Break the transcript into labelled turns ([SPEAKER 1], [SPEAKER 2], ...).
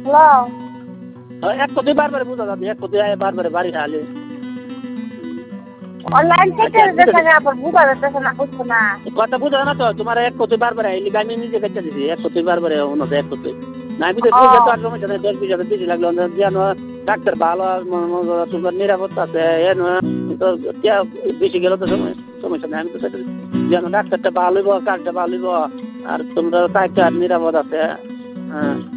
[SPEAKER 1] Hello.
[SPEAKER 2] এক কথাই বারবার বুঝা যাবে, এক কথাই বারবার বাড়ি খালি
[SPEAKER 1] অনলাইন থেকে দেখেন আবার বুঝা যাচ্ছে না, বুঝছো না।
[SPEAKER 2] কথা বুঝা না তো তোমার এক কথাই বারবার আইলি আমি নিজে কেটে দিছি এক কথাই বারবার অন্য এক কথাই না আমি তো বুঝে তো আর সমস্যা নেই 10-20 বেশি লাগলো যেন ডাক্তার ভালো তোমার নিরাপত্তা আছে এন তো বেশি গেলে তো সমস্যা নেই আমি তো যেন ডাক্তারটা ভালো হইব কাজটা ভালো হইব আর তোমরা কাজটা নিরাপদ আছে। হ্যাঁ